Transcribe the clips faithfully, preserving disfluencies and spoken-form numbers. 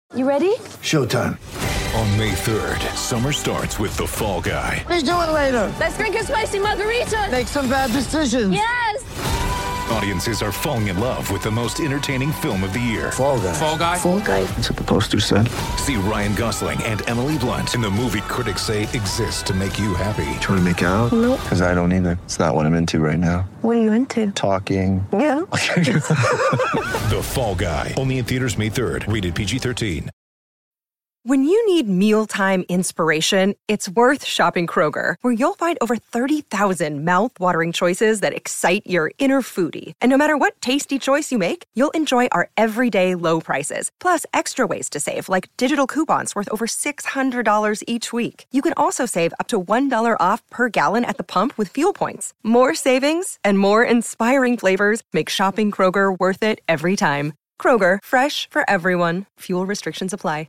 You ready? Showtime. On May third, summer starts with The Fall Guy. Let's do it later. Let's drink a spicy margarita. Make some bad decisions. Yes! Audiences are falling in love with the most entertaining film of the year. Fall Guy. Fall Guy? Fall Guy. That's what the poster said. See Ryan Gosling and Emily Blunt in the movie critics say exists to make you happy. Trying to make it out? Nope. Because I don't either. It's not what I'm into right now. What are you into? Talking. Yeah. The Fall Guy. Only in theaters May third. Rated P G thirteen. When you need mealtime inspiration, it's worth shopping Kroger, where you'll find over thirty thousand mouth-watering choices that excite your inner foodie. And no matter what tasty choice you make, you'll enjoy our everyday low prices, plus extra ways to save, like digital coupons worth over six hundred dollars each week. You can also save up to one dollar off per gallon at the pump with fuel points. More savings and more inspiring flavors make shopping Kroger worth it every time. Kroger, fresh for everyone. Fuel restrictions apply.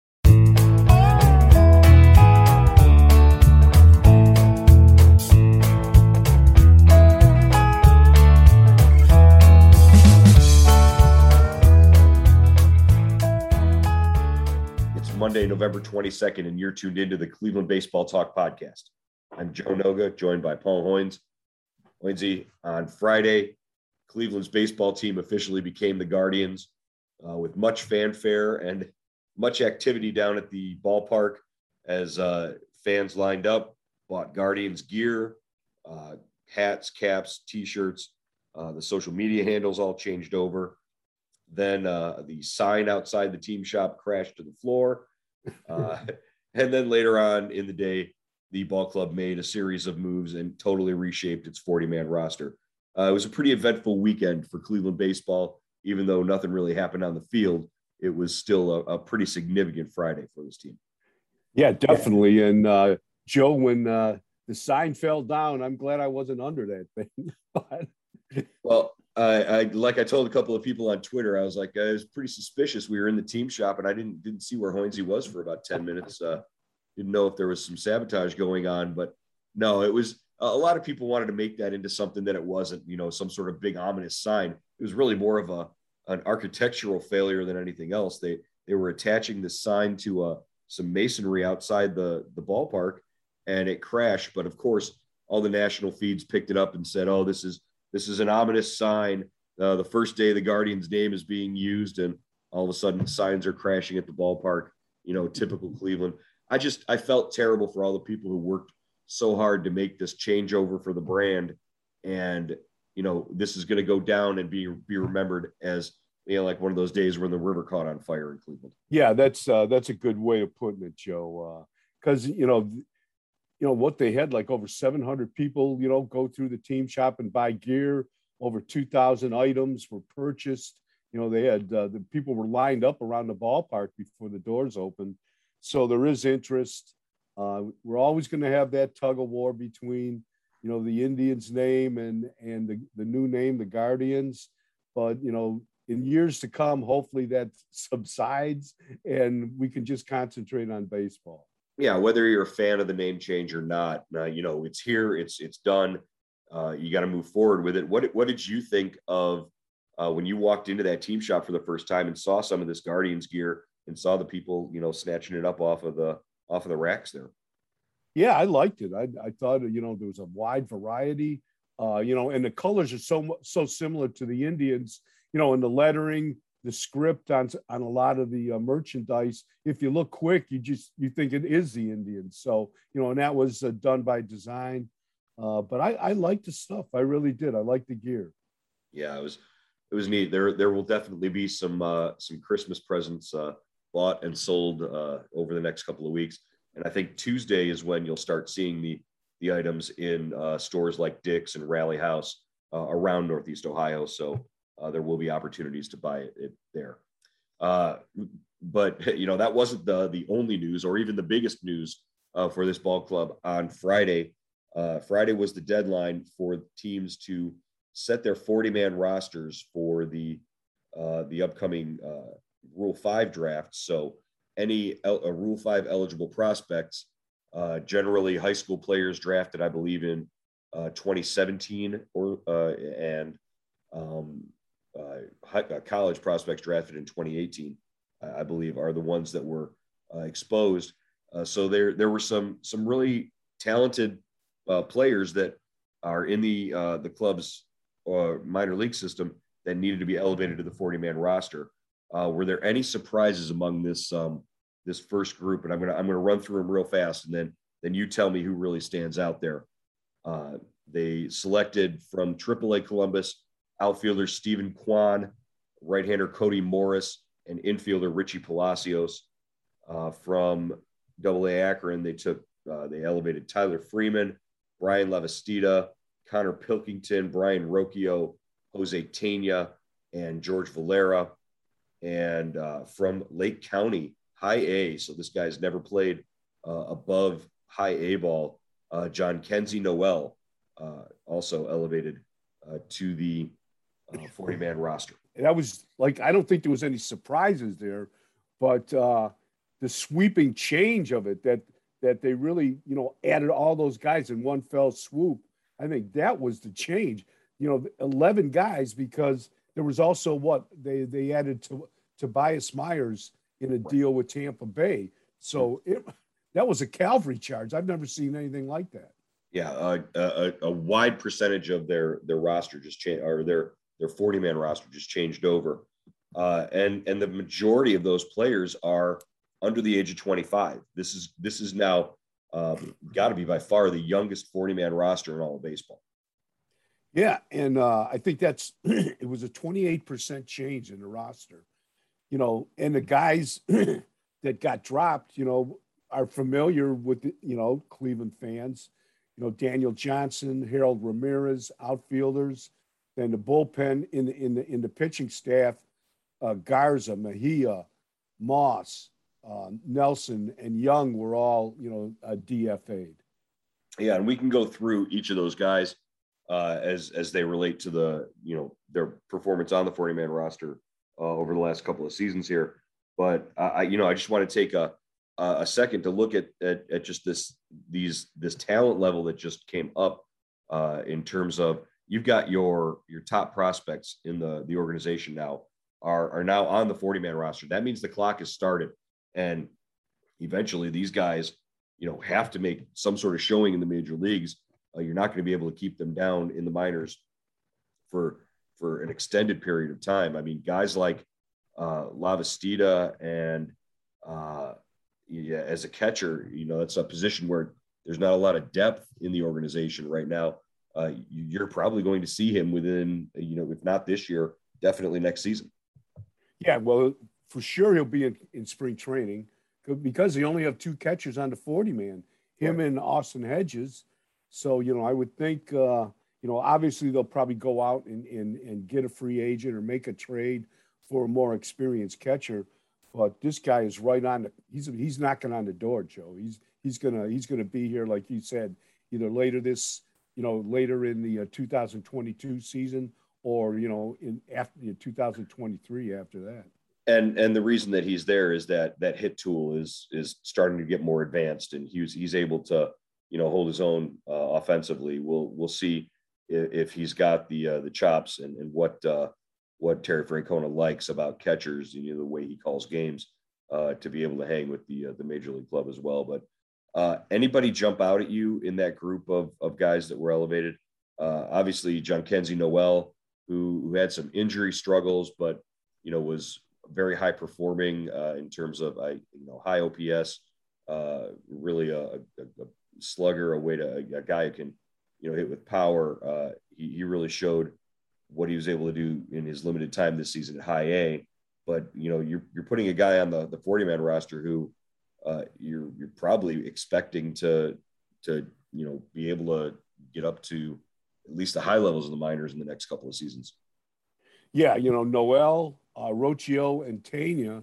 Monday, November twenty-second, and you're tuned into the Cleveland Baseball Talk podcast. I'm Joe Noga, joined by Paul Hoynes. Hoynesy, on Friday, Cleveland's baseball team officially became the Guardians uh, with much fanfare and much activity down at the ballpark as uh, fans lined up, bought Guardians gear, uh, hats, caps, T-shirts. Uh, the social media handles all changed over. Then uh, the sign outside the team shop crashed to the floor. Uh, and then later on in the day, the ball club made a series of moves and totally reshaped its forty-man roster. Uh, it was a pretty eventful weekend for Cleveland baseball. Even though nothing really happened on the field, it was still a, a pretty significant Friday for this team. Yeah, definitely. And uh, Joe, when uh, the sign fell down, I'm glad I wasn't under that thing. but... Well, I, I like I told a couple of people on Twitter, I was like, I was pretty suspicious. We were in the team shop, and I didn't didn't see where Hoynesy was for about ten minutes. Uh, didn't know if there was some sabotage going on, but no, it was a lot of people wanted to make that into something that it wasn't. You know, some sort of big ominous sign. It was really more of a an architectural failure than anything else. They they were attaching the sign to uh, some masonry outside the the ballpark, and it crashed. But of course, all the national feeds picked it up and said, "Oh, this is." This is an ominous sign. Uh, the first day the Guardians' name is being used, and all of a sudden signs are crashing at the ballpark. You know, typical Cleveland. I just I felt terrible for all the people who worked so hard to make this changeover for the brand, and you know this is going to go down and be be remembered as you know like one of those days when the river caught on fire in Cleveland. Yeah, that's uh, that's a good way of putting it, Joe. Because uh, you know. You know, what they had, like over seven hundred people, you know, go through the team shop and buy gear. Over two thousand items were purchased. You know, they had, uh, the people were lined up around the ballpark before the doors opened. So there is interest. Uh, we're always going to have that tug of war between, you know, the Indians name and, and the, the new name, the Guardians. But, you know, in years to come, hopefully that subsides and we can just concentrate on baseball. Yeah, whether you're a fan of the name change or not, uh, you know, it's here, it's it's done. Uh, you got to move forward with it. What what did you think of uh, when you walked into that team shop for the first time and saw some of this Guardians gear and saw the people, you know, snatching it up off of the off of the racks there? Yeah, I liked it. I, I thought, you know, there was a wide variety, uh, you know, and the colors are so so similar to the Indians, you know, and the lettering. The script on on a lot of the uh, merchandise. If you look quick, you just you think it is the Indians. So you know, and that was uh, done by design. Uh, but I, I liked the stuff. I really did. I liked the gear. Yeah, it was it was neat. There there will definitely be some uh, some Christmas presents uh, bought and sold uh, over the next couple of weeks. And I think Tuesday is when you'll start seeing the the items in uh, stores like Dick's and Rally House uh, around Northeast Ohio. So. Uh, there will be opportunities to buy it, it there. Uh, but, you know, that wasn't the, the only news or even the biggest news uh, for this ball club on Friday. Uh, Friday was the deadline for teams to set their forty-man rosters for the uh, the upcoming uh, Rule five draft. So any el- uh, Rule five eligible prospects, uh, generally high school players drafted, I believe, in uh, twenty seventeen or uh, and um, Uh, high, uh, college prospects drafted in twenty eighteen. I believe, are the ones that were uh, exposed. Uh, so there, there were some some really talented uh, players that are in the uh, the club's uh, minor league system that needed to be elevated to the forty-man roster. Uh, were there any surprises among this um, this first group? And I'm gonna I'm gonna run through them real fast, and then then you tell me who really stands out there. Uh, they selected from triple A Columbus outfielder Stephen Kwan, right-hander Cody Morris, and infielder Richie Palacios. Uh, from double A Akron, they took uh, they elevated Tyler Freeman, Brian Lavastida, Connor Pilkington, Brian Rocchio, Jose Tena, and George Valera. And uh, from Lake County, high A, so this guy's never played uh, above high A ball, uh, John Kenzie Noel, uh, also elevated uh, to the forty-man uh, roster. And that was like, I don't think there was any surprises there, but uh, the sweeping change of it, that that they really, you know, added all those guys in one fell swoop. I think that was the change. You know, eleven guys, because there was also what they they added to Tobias Myers in a deal with Tampa Bay. So it that was a cavalry charge. I've never seen anything like that. Yeah, uh, a, a wide percentage of their their roster just changed, or their their forty-man roster just changed over, uh, and and the majority of those players are under the age of twenty-five. This is this is now um, got to be by far the youngest forty-man roster in all of baseball. Yeah, and uh, I think that's it was a twenty-eight percent change in the roster, you know, and the guys that got dropped, you know, are familiar with the, you know, Cleveland fans, you know, Daniel Johnson, Harold Ramirez, outfielders, then the bullpen in the in the in the pitching staff, uh, Garza, Mejia, Moss, uh, Nelson, and Young were all, you know, uh, D F A'd. Yeah, and we can go through each of those guys uh, as as they relate to the, you know, their performance on the forty-man roster uh, over the last couple of seasons here. But I, you know, I just want to take a a second to look at at, at just this these this talent level that just came up uh, in terms of, you've got your your top prospects in the the organization now are are now on the forty-man roster. That means the clock has started, and eventually these guys, you know, have to make some sort of showing in the major leagues. Uh, you're not going to be able to keep them down in the minors for for an extended period of time. I mean, guys like uh, Lavastida and uh, yeah, as a catcher, you know, that's a position where there's not a lot of depth in the organization right now. Uh, you're probably going to see him within, you know, if not this year, definitely next season. Yeah, well, for sure he'll be in, in spring training because they only have two catchers on the forty-man, him right. and Austin Hedges. So, you know, I would think, uh, you know, obviously they'll probably go out and, and, and get a free agent or make a trade for a more experienced catcher. But this guy is right on the, he's he's knocking on the door, Joe. He's he's gonna he's gonna be here, like you said, either later this, you know, later in the uh, two thousand twenty-two season, or, you know, in after you know, two thousand twenty-three after that. And and the reason that he's there is that that hit tool is is starting to get more advanced, and he's he's able to, you know, hold his own uh, offensively. We'll we'll see if, if he's got the uh, the chops and and what uh, what Terry Francona likes about catchers, you know, the way he calls games, uh, to be able to hang with the uh, the major league club as well. But uh, anybody jump out at you in that group of of guys that were elevated? Uh, obviously, John Kenzie Noel, who who had some injury struggles, but you know was very high performing uh, in terms of I you know high O P S, uh, really a, a, a slugger, a way to a, a guy who can you know hit with power. Uh, he he really showed what he was able to do in his limited time this season at high A. But, you know, you're, you're putting a guy on the, the forty-man roster who uh, you're, you're probably expecting to, to, you know, be able to get up to at least the high levels of the minors in the next couple of seasons. Yeah. You know, Noel, uh, Rocchio, and Tena,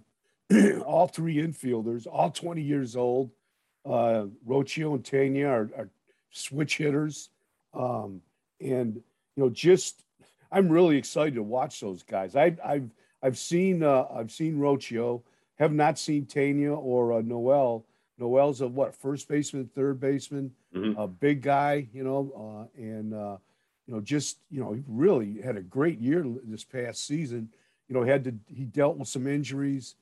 all three infielders, all twenty years old. Uh, Rocchio and Tena are, are switch hitters. Um, and, you know, just, I'm really excited to watch those guys. I, I've I've seen uh, I've seen Rocchio, have not seen Tena or uh, Noel. Noel's a what first baseman, third baseman, mm-hmm. a big guy, you know, uh, and uh, you know just you know he really had a great year this past season. You know, had to he dealt with some injuries,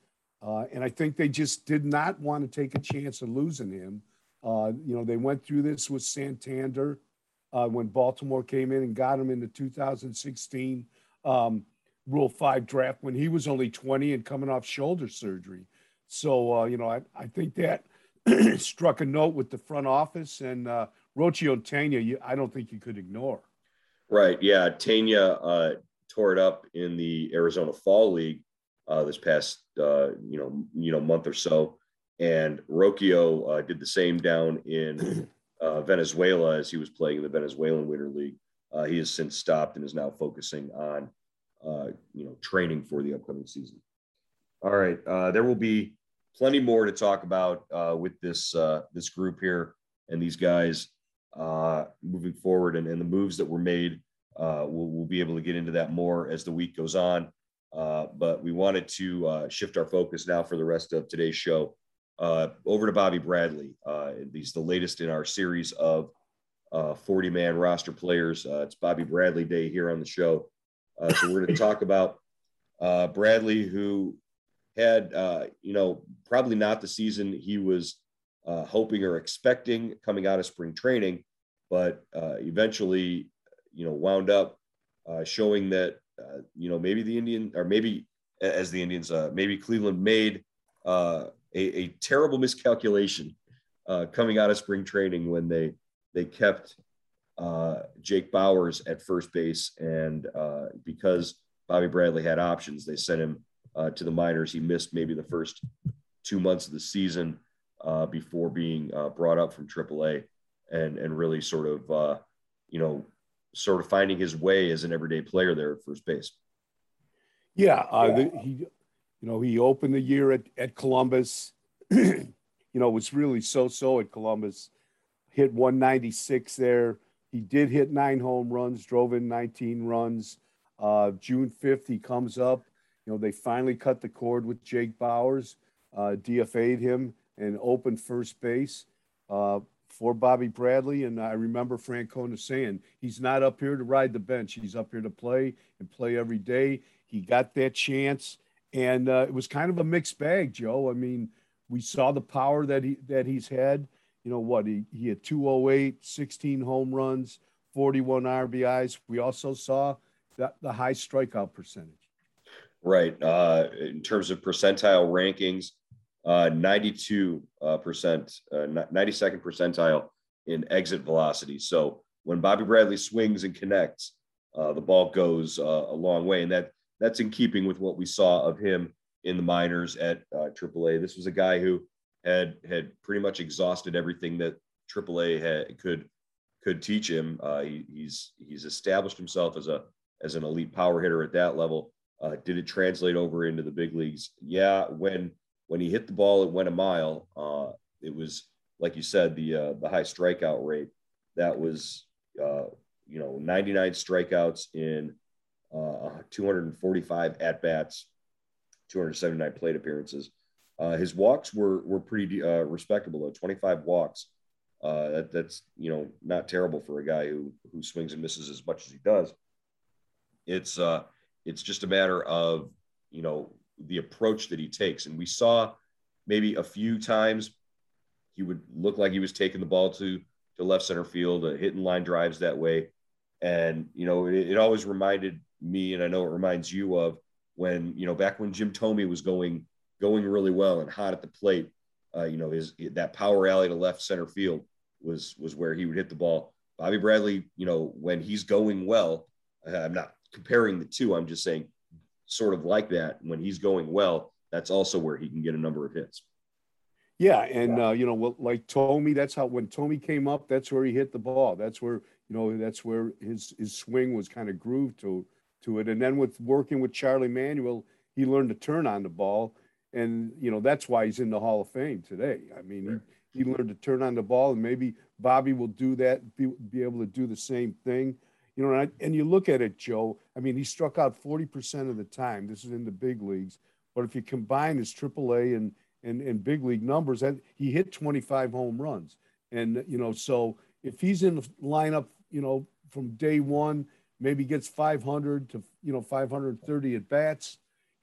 Uh, and I think they just did not want to take a chance of losing him. Uh, you know, they went through this with Santander uh, when Baltimore came in and got him in the two thousand sixteen um, Rule five draft when he was only twenty and coming off shoulder surgery. So, uh, you know, I, I think that struck a note with the front office, and uh, Rocchio Tena, you, I don't think you could ignore. Right. Yeah. Tena uh, tore it up in the Arizona Fall League uh, this past, uh, you know, you know, month or so. And Rocchio uh, did the same down in uh, Venezuela as he was playing in the Venezuelan Winter League. Uh, he has since stopped and is now focusing on, uh, you know, training for the upcoming season. All right. Uh, there will be plenty more to talk about uh, with this uh, this group here and these guys uh, moving forward, and, and the moves that were made. Uh, we'll, we'll be able to get into that more as the week goes on. Uh, but we wanted to uh, shift our focus now for the rest of today's show uh, over to Bobby Bradley. Uh, he's the latest in our series of uh, forty-man roster players. Uh, it's Bobby Bradley Day here on the show. Uh, so we're going to talk about uh, Bradley, who had, uh, you know, probably not the season he was uh, hoping or expecting coming out of spring training, but uh, eventually, you know, wound up uh, showing that, uh, you know, maybe the Indian, or maybe as the Indians, uh, maybe Cleveland made uh, a, a terrible miscalculation uh, coming out of spring training when they they kept uh, Jake Bauers at first base, and uh, because Bobby Bradley had options, they sent him uh, to the minors. He missed maybe the first two months of the season uh, before being uh, brought up from triple A, and and really sort of uh, you know sort of finding his way as an everyday player there at first base. Yeah, uh, the, he, you know, he opened the year at, at Columbus. You know, it was really so-so at Columbus. Hit one ninety-six there. He did hit nine home runs, drove in nineteen runs. Uh, June fifth, he comes up. You know, they finally cut the cord with Jake Bauers, uh, D F A'd him, and opened first base uh, for Bobby Bradley. And I remember Francona saying, he's not up here to ride the bench. He's up here to play and play every day. He got that chance, and uh, it was kind of a mixed bag, Joe. I mean, we saw the power that he that he's had. You know what? He, he had two oh eight, sixteen home runs, forty-one R B Is. We also saw the, the high strikeout percentage. Right. Uh, in terms of percentile rankings, uh, ninety-two uh, percent, uh, ninety-second percentile in exit velocity. So when Bobby Bradley swings and connects, uh, the ball goes uh, a long way. And that that's in keeping with what we saw of him in the minors at uh, triple A. This was a guy who had had pretty much exhausted everything that triple A had, could could teach him. Uh, he, he's he's established himself as a as an elite power hitter at that level. Uh, did it translate over into the big leagues? Yeah, when when he hit the ball, it went a mile. Uh, it was, like you said, the uh, the high strikeout rate. That was uh, you know ninety-nine strikeouts in uh, two hundred forty-five at bats, two hundred seventy-nine plate appearances. Uh, his walks were were pretty uh, respectable though. twenty-five walks. Uh, that, that's you know not terrible for a guy who who swings and misses as much as he does. It's uh, it's just a matter of you know the approach that he takes, and we saw maybe a few times he would look like he was taking the ball to to left center field, uh, hitting line drives that way, and you know it, it always reminded me, and I know it reminds you of when you know back when Jim Thome was going. going really well and hot at the plate. Uh, you know, his that power alley to left center field was was where he would hit the ball. Bobby Bradley, you know, when he's going well, I'm not comparing the two, I'm just saying sort of like that. When he's going well, that's also where he can get a number of hits. Yeah, and, yeah. Uh, you know, well, like Thome, that's how, when Thome came up, that's where he hit the ball. That's where, you know, that's where his his swing was kind of grooved to, to it. And then with working with Charlie Manuel, he learned to turn on the ball. And, you know, that's why he's in the Hall of Fame today. I mean, right. he, he learned to turn on the ball, and maybe Bobby will do that, be, be able to do the same thing. You know, and, I, and you look at it, Joe, I mean, he struck out forty percent of the time. This is in the big leagues. But if you combine his triple A and, and, and big league numbers, that he hit twenty-five home runs. And, you know, so if he's in the lineup, you know, from day one, maybe gets five hundred to, you know, five hundred thirty at bats,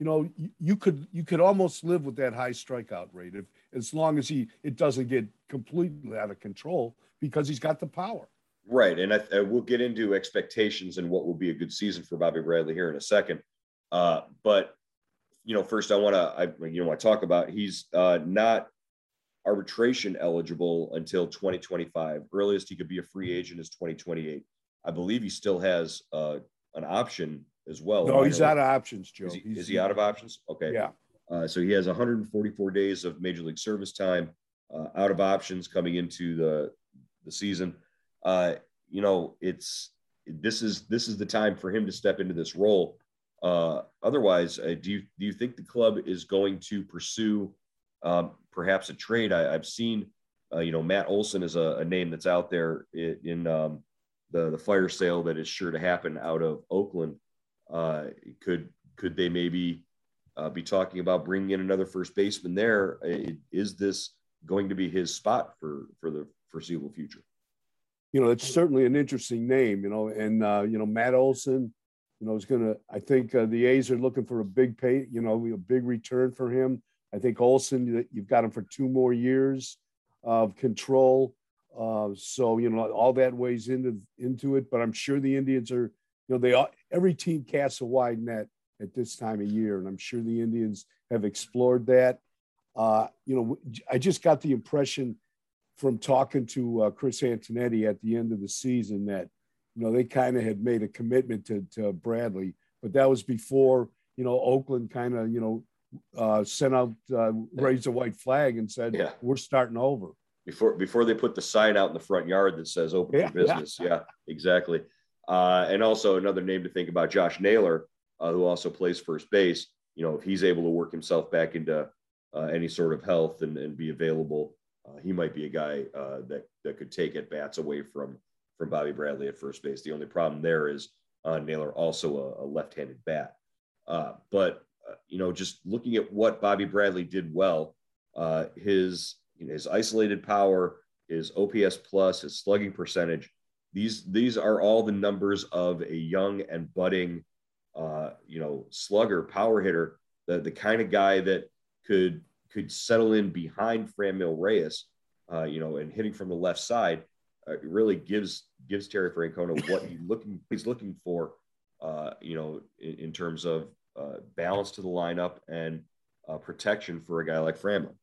you know, you, you could you could almost live with that high strikeout rate if as long as he it doesn't get completely out of control because he's got the power. Right, and I, I we'll get into expectations and what will be a good season for Bobby Bradley here in a second. Uh, but you know, first I want to I you know I talk about he's uh, not arbitration eligible until twenty twenty-five. Earliest he could be a free agent is twenty twenty-eight. I believe he still has uh, an option as well. No, he's out of options, Joe. Is he, he's, is he out of options? Okay. Yeah. Uh, so he has one hundred forty-four days of Major League service time, uh, out of options coming into the the season. Uh, you know, it's this is this is the time for him to step into this role. Uh, otherwise, uh, do you do you think the club is going to pursue um, perhaps a trade? I, I've seen, uh, you know, Matt Olson is a, a name that's out there in, in um, the the fire sale that is sure to happen out of Oakland. Uh, could could they maybe uh, be talking about bringing in another first baseman there? Is this going to be his spot for for the foreseeable future? You know, it's certainly an interesting name. You know, and uh, you know Matt Olson. You know, is going to. I think uh, the A's are looking for a big pay. You know, a big return for him. I think Olson, you've got him for two more years of control. Uh, so you know, all that weighs into into it. But I'm sure the Indians are. You know, they all, every team casts a wide net at this time of year, and I'm sure the Indians have explored that. Uh, you know, I just got the impression from talking to uh, Chris Antonetti at the end of the season that, you know, they kind of had made a commitment to, to Bradley, but that was before, you know, Oakland kind of, you know, uh, sent out, uh, raised a white flag and said, yeah, we're starting over. Before before they put the sign out in the front yard that says open yeah, for business. Yeah, yeah exactly. Uh, and also another name to think about, Josh Naylor, uh, who also plays first base. You know, if he's able to work himself back into uh, any sort of health and, and be available, uh, he might be a guy uh, that that could take at bats away from from Bobby Bradley at first base. The only problem there is uh, Naylor also a, a left-handed bat. Uh, but uh, you know, just looking at what Bobby Bradley did well, uh, his you know, his isolated power, his O P S plus, his slugging percentage. These these are all the numbers of a young and budding, uh, you know, slugger, power hitter, the the kind of guy that could could settle in behind Franmil Reyes, uh, you know, and hitting from the left side, uh, really gives gives Terry Francona what he looking he's looking for, uh, you know, in, in terms of uh, balance to the lineup and uh, protection for a guy like Franmil.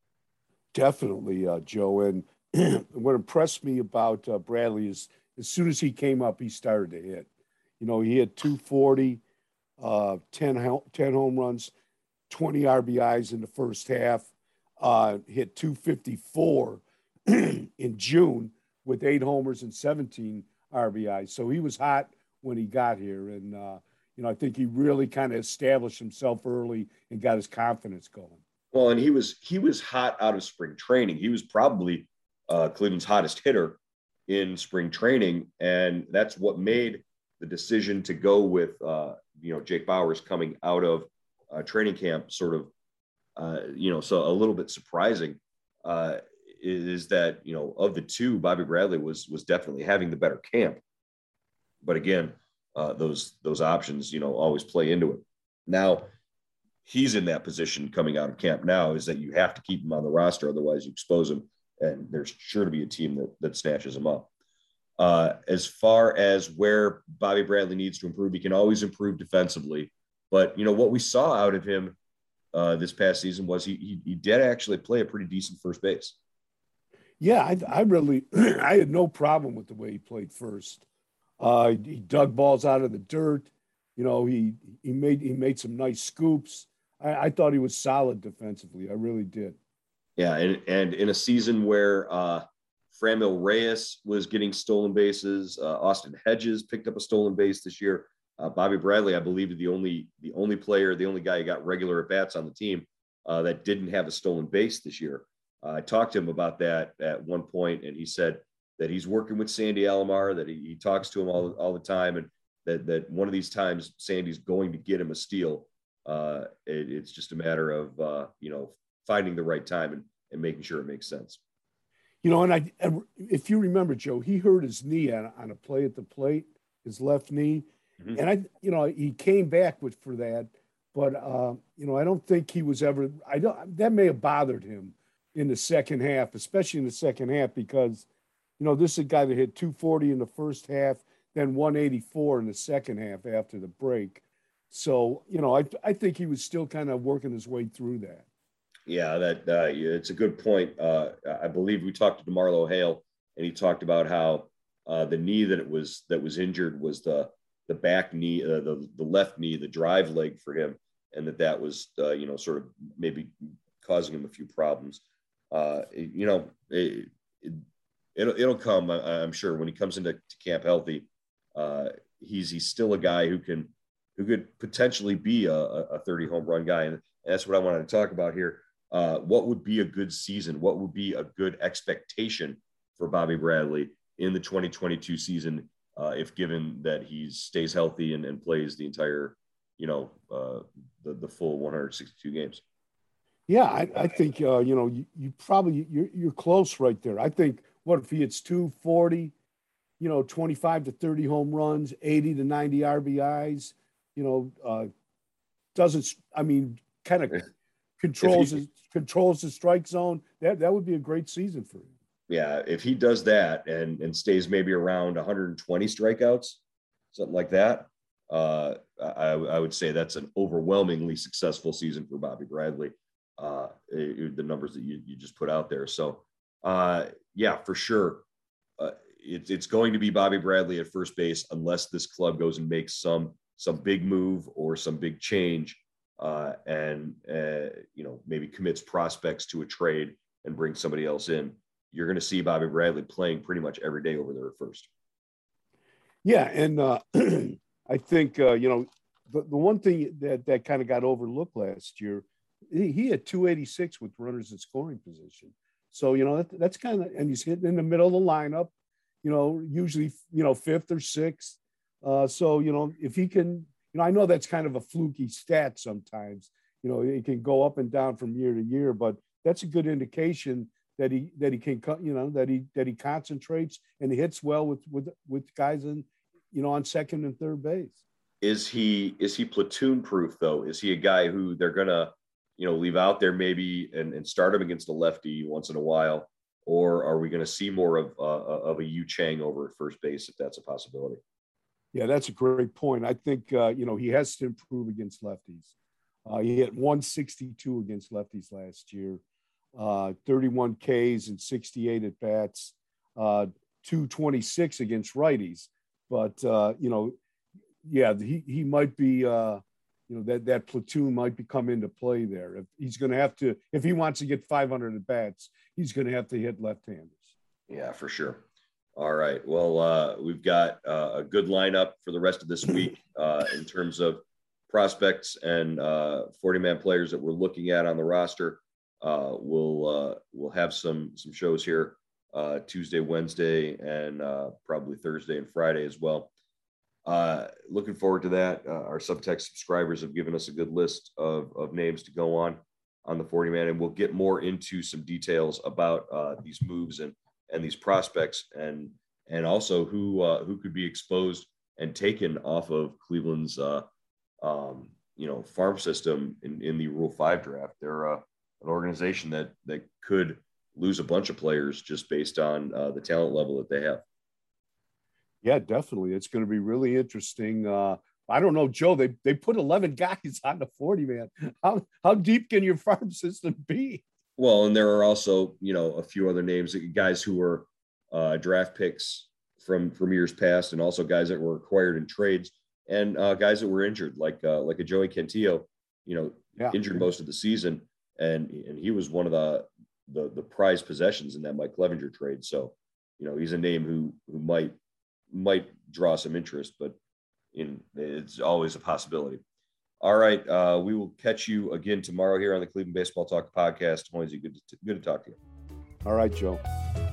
Definitely, uh, Joe. And what impressed me about uh, Bradley is as soon as he came up, he started to hit. You know, he hit two forty, uh, ten, ten home runs, twenty R B Is in the first half, uh, hit two fifty-four in June with eight homers and seventeen R B Is. So he was hot when he got here. And, uh, you know, I think he really kind of established himself early and got his confidence going. Well, and he was he was hot out of spring training. He was probably uh, Cleveland's hottest hitter in spring training, and that's what made the decision to go with uh, you know Jake Bauers coming out of uh, training camp sort of uh, you know so a little bit surprising uh, is that you know of the two, Bobby Bradley was was definitely having the better camp, but again uh, those those options you know always play into it. Now he's in that position coming out of camp now, is that you have to keep him on the roster, otherwise you expose him. And there's sure to be a team that, that snatches him up. Uh, as far as where Bobby Bradley needs to improve, he can always improve defensively. But, you know, what we saw out of him uh, this past season was he, he he did actually play a pretty decent first base. Yeah, I, I really – I had no problem with the way he played first. Uh, he dug balls out of the dirt. You know, he he made he made some nice scoops. I, I thought he was solid defensively. I really did. Yeah, and, and in a season where uh, Franmil Reyes was getting stolen bases, uh, Austin Hedges picked up a stolen base this year. Uh, Bobby Bradley, I believe, is the only the only player, the only guy who got regular at bats on the team uh, that didn't have a stolen base this year. Uh, I talked to him about that at one point, and he said that he's working with Sandy Alomar, that he, he talks to him all, all the time, and that that one of these times Sandy's going to get him a steal. Uh, it, it's just a matter of uh, you know. finding the right time and, and making sure it makes sense. You know, and I, if you remember, Joe, he hurt his knee on, on a play at the plate, his left knee. Mm-hmm. And I, you know, he came back with for that, but uh, you know, I don't think he was ever. I don't. That may have bothered him in the second half, especially in the second half, because you know this is a guy that hit two forty in the first half, then one eighty-four in the second half after the break. So you know, I I think he was still kind of working his way through that. Yeah, that uh, it's a good point. Uh, I believe we talked to DeMarlo Hale, and he talked about how uh, the knee that it was that was injured was the the back knee, uh, the the left knee, the drive leg for him, and that that was uh, you know sort of maybe causing him a few problems. Uh, you know, it, it, it'll it'll come. I, I'm sure when he comes into camp healthy, uh, he's he's still a guy who can who could potentially be a, a thirty home run guy, and that's what I wanted to talk about here. Uh, what would be a good season? What would be a good expectation for Bobby Bradley in the twenty twenty-two season, uh, if given that he stays healthy and, and plays the entire, you know, uh, the, the full one hundred sixty-two games? Yeah, I, I think, uh, you know, you, you probably, you're, you're close right there. I think, what if he hits two forty, you know, twenty-five to thirty home runs, eighty to ninety R B Is, you know, uh, doesn't, I mean, kind of controls he, his, controls the strike zone. That that would be a great season for him. Yeah, if he does that and and stays maybe around one hundred twenty strikeouts, something like that, uh, I, I would say that's an overwhelmingly successful season for Bobby Bradley. Uh, it, the numbers that you, you just put out there. So, uh, yeah, for sure, uh, it, it's going to be Bobby Bradley at first base unless this club goes and makes some some big move or some big change. Uh, and, uh, you know, maybe commits prospects to a trade and brings somebody else in. You're going to see Bobby Bradley playing pretty much every day over there at first. Yeah. And uh, I think, uh, you know, the, the one thing that, that kind of got overlooked last year, he, he had two eighty-six with runners in scoring position. So, you know, that, that's kind of, and he's hitting in the middle of the lineup, you know, usually, you know, fifth or sixth. Uh, so, you know, if he can, you know, I know that's kind of a fluky stat sometimes. You know, it can go up and down from year to year, but that's a good indication that he that he can, you know, that he that he concentrates and he hits well with with with guys in, you know, on second and third base. Is he is he platoon proof though? Is he a guy who they're gonna, you know, leave out there maybe and, and start him against a lefty once in a while, or are we going to see more of uh, of a Yu Chang over at first base if that's a possibility? Yeah, that's a great point. I think, uh, you know, he has to improve against lefties. Uh, he hit one sixty-two against lefties last year, uh, thirty-one Ks and sixty-eight at bats, uh, two twenty-six against righties. But, uh, you know, yeah, he, he might be, uh, you know, that, that platoon might be come into play there. If he's going to have to, if he wants to get five hundred at bats, he's going to have to hit left-handers. Yeah, for sure. All right. Well, uh, we've got uh, a good lineup for the rest of this week uh, in terms of prospects and uh, forty-man players that we're looking at on the roster. Uh, we'll uh, we'll have some some shows here uh, Tuesday, Wednesday, and uh, probably Thursday and Friday as well. Uh, looking forward to that. Uh, our Subtext subscribers have given us a good list of, of names to go on on the forty-man, and we'll get more into some details about uh, these moves and and these prospects, and and also who uh, who could be exposed and taken off of Cleveland's uh, um, you know farm system in, in the Rule Five draft. They're uh, an organization that that could lose a bunch of players just based on uh, the talent level that they have. Yeah, definitely. It's going to be really interesting. Uh, I don't know, Joe. They they put eleven guys on the forty man. How how deep can your farm system be? Well, and there are also, you know, a few other names, guys who were uh, draft picks from, from years past, and also guys that were acquired in trades, and uh, guys that were injured, like uh, like a Joey Cantillo, you know, yeah. injured most of the season, and and he was one of the the the prized possessions in that Mike Clevenger trade. So, you know, he's a name who who might might draw some interest, but in it's always a possibility. All right. Uh, we will catch you again tomorrow here on the Cleveland Baseball Talk podcast. Always good to, good to talk to you. All right, Joe.